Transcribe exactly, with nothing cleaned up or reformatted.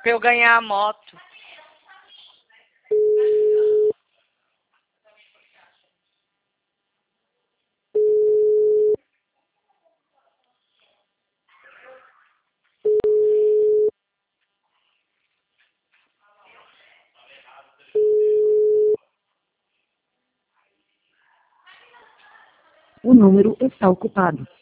pra eu ganhar a moto. O número está ocupado.